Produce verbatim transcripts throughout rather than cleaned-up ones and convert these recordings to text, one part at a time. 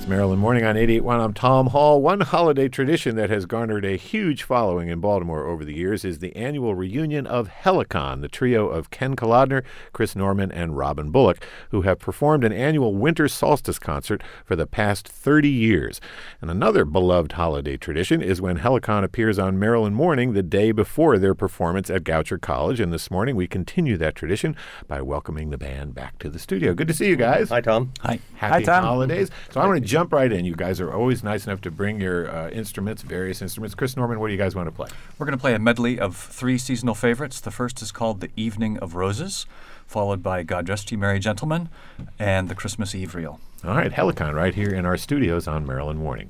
Maryland Morning on eighty-eight point one. I'm Tom Hall. One holiday tradition that has garnered a huge following in Baltimore over the years is the annual reunion of Helicon, the trio of Ken Kolodner, Chris Norman, and Robin Bullock, who have performed an annual winter solstice concert for the past thirty years. And another beloved holiday tradition is when Helicon appears on Maryland Morning the day before their performance at Goucher College. And this morning we continue that tradition by welcoming the band back to the studio. Good to see you guys. Hi, Tom. Hi. Happy Hi, Tom. holidays. So I want to jump right in. You guys are always nice enough to bring your uh, instruments, various instruments. Chris Norman, what do you guys want to play? We're going to play a medley of three seasonal favorites. The first is called The Evening of Roses, followed by God Rest Ye Merry Gentlemen, and the Christmas Eve Reel. All right, Helicon right here in our studios on Maryland Morning.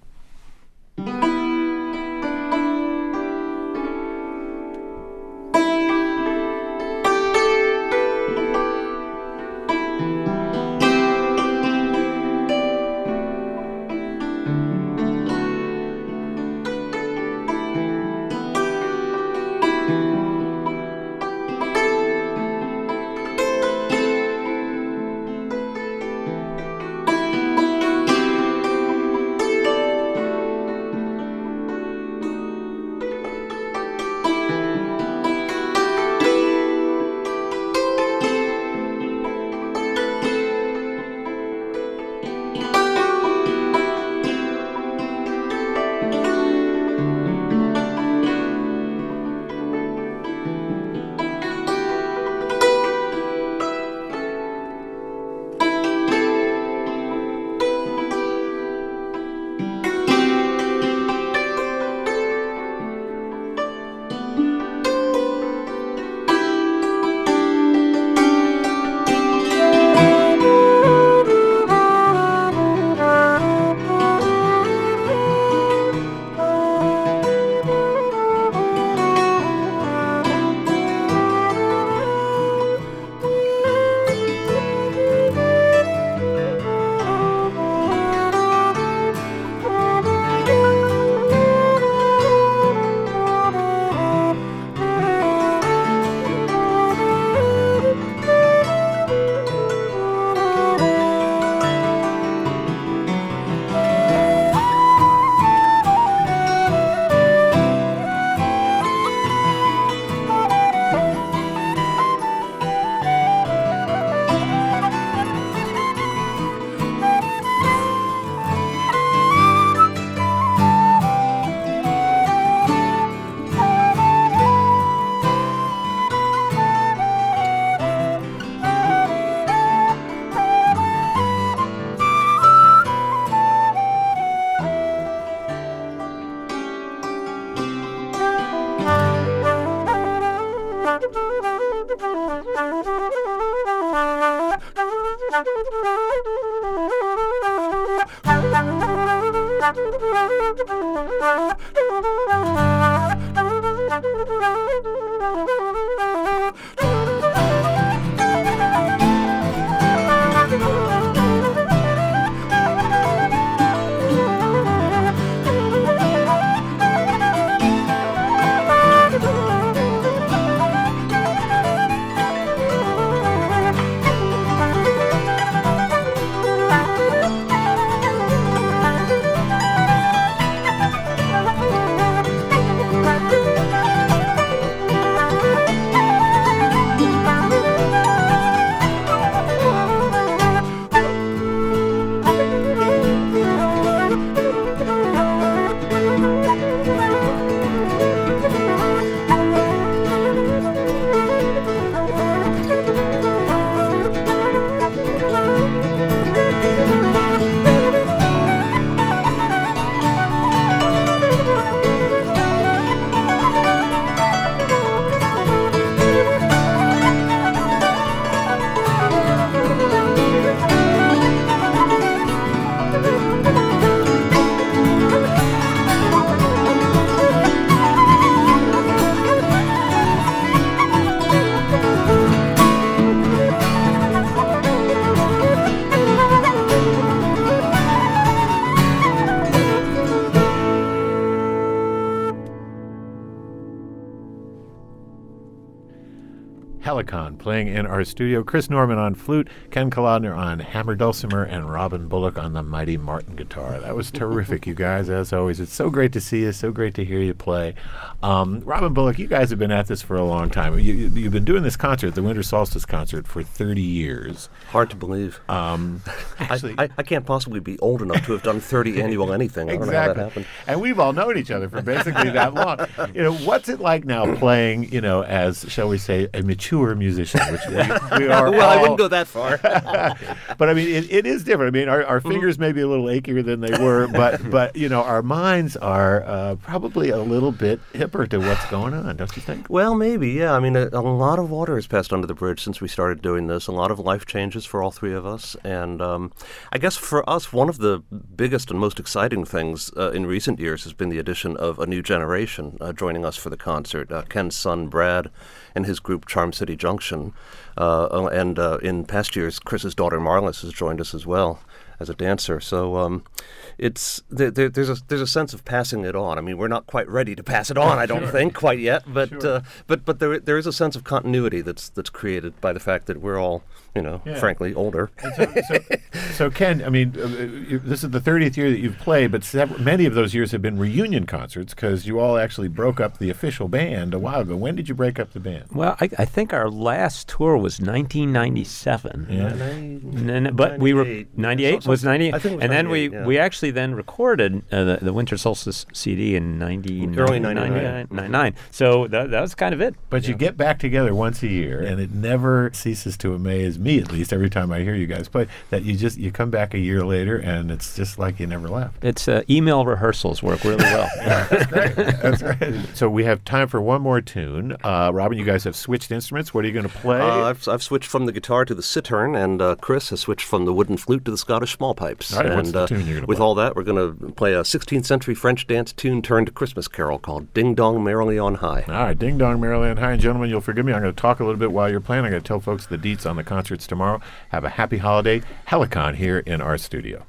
playing in our studio. Chris Norman on flute, Ken Kolodner on hammer dulcimer, and Robin Bullock on the mighty Martin guitar. That was terrific, you guys, as always. It's so great to see you, so great to hear you play. Um, Robin Bullock, you guys have been at this for a long time. You, you, you've been doing this concert, the Winter Solstice concert, for thirty years. Hard to believe. Um, actually, I, I, I can't possibly be old enough to have done thirty annual anything. I don't exactly. know how that happened. And we've all known each other for basically that long. You know, what's it like now playing, you know, as, shall we say, a mature musician, which we, we are Well, all. I wouldn't go that far. But, I mean, it, it is different. I mean, our, our fingers may be a little achier than they were, but, but you know, our minds are uh, probably a little bit hipper to what's going on, don't you think? Well, maybe, yeah. I mean, a, a lot of water has passed under the bridge since we started doing this. A lot of life changes for all three of us. And um, I guess for us, one of the biggest and most exciting things uh, in recent years has been the addition of a new generation uh, joining us for the concert. Uh, Ken's son, Brad, and his group, Charm City Junction. Uh, and uh, in past years, Chris's daughter, Marlis, has joined us as well as a dancer. So um, it's there, there, there's a there's a sense of passing it on. I mean, we're not quite ready to pass it on, I don't Sure. think, quite yet. But Sure. uh, but but there there is a sense of continuity that's that's created by the fact that we're all, you know, Yeah. frankly, older. So, so, so, Ken, I mean, uh, you, this is the thirtieth year that you've played, but several, many of those years have been reunion concerts because you all actually broke up the official band a while ago. When did you break up the band? Well, I, I think our last tour was nineteen ninety-seven. Yeah. And then, but we were ninety-eight. ninety-eight So- was ninety, I think it was and then we, ninety-eight, yeah. we actually then recorded uh, the, the Winter Solstice C D in ninety Early ninety-nine. ninety-nine. So that, that was kind of it. But you get back together once a year, and it never ceases to amaze me, at least, every time I hear you guys play, that you just you come back a year later, and it's just like you never left. It's uh, email rehearsals work really well. That's great. That's right. So we have time for one more tune. Uh, Robin, you guys have switched instruments. What are you going to play? Uh, I've, I've switched from the guitar to the cittern, and uh, Chris has switched from the wooden flute to the Scottish small pipes. All right, and what's the uh, tune you're gonna with play? all that, we're going to play a sixteenth century French dance tune turned to Christmas carol called Ding Dong Merrily on High. All right, Ding Dong Merrily on High. And gentlemen, you'll forgive me. I'm going to talk a little bit while you're playing. I'm going to tell folks the deets on the concerts tomorrow. Have a happy holiday. Helicon here in our studio.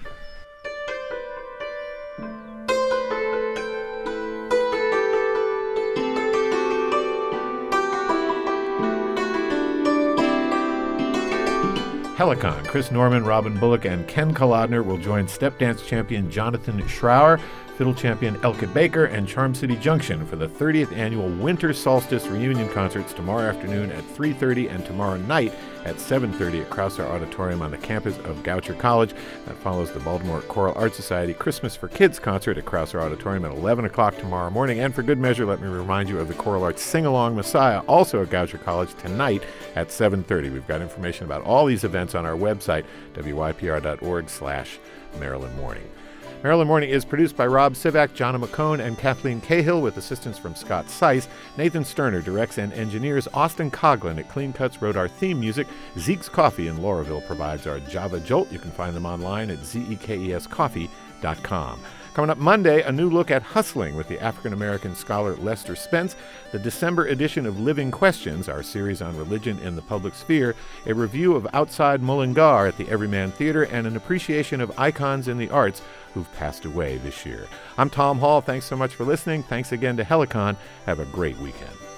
Helicon. Chris Norman, Robin Bullock, and Ken Kolodner will join step dance champion Jonathan Schrauer, fiddle champion Elke Baker, and Charm City Junction for the thirtieth annual Winter Solstice reunion concerts tomorrow afternoon at three thirty and tomorrow night at seven thirty at Krauser Auditorium on the campus of Goucher College. That follows the Baltimore Choral Art Society Christmas for Kids concert at Krauser Auditorium at eleven o'clock tomorrow morning. And for good measure, let me remind you of the Choral Arts Sing-Along Messiah, also at Goucher College tonight at seven thirty. We've got information about all these events on our website, w y p r dot org slash Maryland Morning. Maryland Morning is produced by Rob Sivak, Jonna McCone, and Kathleen Cahill with assistance from Scott Seiss. Nathan Sterner directs and engineers. Austin Coughlin at Clean Cuts wrote our theme music. Zeke's Coffee in Lauraville provides our Java Jolt. You can find them online at zekes coffee dot com. Coming up Monday, a new look at hustling with the African-American scholar Lester Spence, the December edition of Living Questions, our series on religion in the public sphere, a review of Outside Mullingar at the Everyman Theater, and an appreciation of icons in the arts who've passed away this year. I'm Tom Hall. Thanks so much for listening. Thanks again to Helicon. Have a great weekend.